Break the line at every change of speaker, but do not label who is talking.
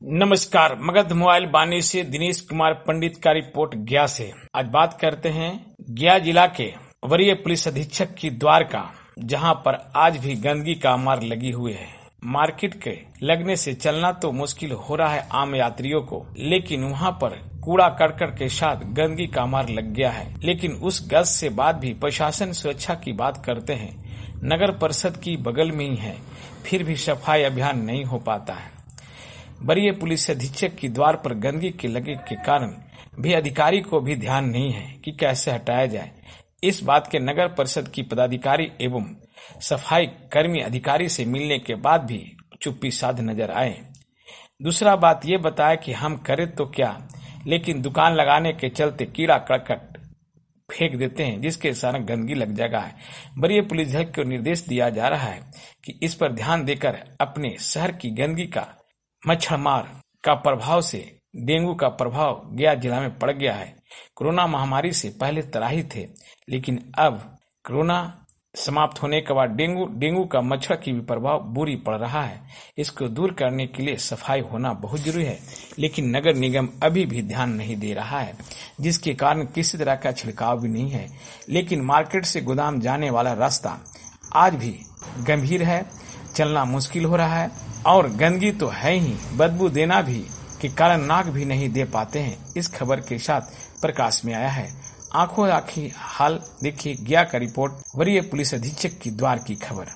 नमस्कार। मगध मोबाइल बानी से दिनेश कुमार पंडित का रिपोर्ट गया से। आज बात करते हैं गया जिला के वरीय पुलिस अधीक्षक की द्वार का, जहां पर आज भी गंदगी का मार लगी हुई है। मार्केट के लगने से चलना तो मुश्किल हो रहा है आम यात्रियों को, लेकिन वहां पर कूड़ा करकट के साथ गंदगी का मार लग गया है। लेकिन उस गश्त से बाद भी प्रशासन सुरक्षा की बात करते हैं। नगर परिषद की बगल में ही है, फिर भी सफाई अभियान नहीं हो पाता है। वरीय पुलिस अधीक्षक की द्वार पर गंदगी के लगे के कारण भी अधिकारी को भी ध्यान नहीं है कि कैसे हटाया जाए। इस बात के नगर परिषद की पदाधिकारी एवं सफाई कर्मी अधिकारी से मिलने के बाद भी चुप्पी साध नजर आए। दूसरा बात ये बताया कि हम करें तो क्या, लेकिन दुकान लगाने के चलते कीड़ा करकट फेंक देते हैं, जिसके कारण गंदगी लग जाएगा है। वरीय पुलिस अधीक्षक को निर्देश दिया जा रहा है कि इस पर ध्यान देकर अपने शहर की गंदगी का मच्छरमार का प्रभाव से डेंगू का प्रभाव गया जिला में पड़ गया है। कोरोना महामारी से पहले त्राही थे, लेकिन अब कोरोना समाप्त होने के बाद डेंगू का मच्छर की भी प्रभाव बुरी पड़ रहा है। इसको दूर करने के लिए सफाई होना बहुत जरूरी है, लेकिन नगर निगम अभी भी ध्यान नहीं दे रहा है, जिसके कारण किसी तरह का छिड़काव भी नहीं है। लेकिन मार्केट से गोदाम जाने वाला रास्ता आज भी गंभीर है, चलना मुश्किल हो रहा है और गंदगी तो है ही, बदबू देना भी के कारण नाक भी नहीं दे पाते हैं। इस खबर के साथ प्रकाश में आया है। आंखों आंखी हाल देखिए गया का रिपोर्ट, वरीय पुलिस अधीक्षक की द्वार की खबर।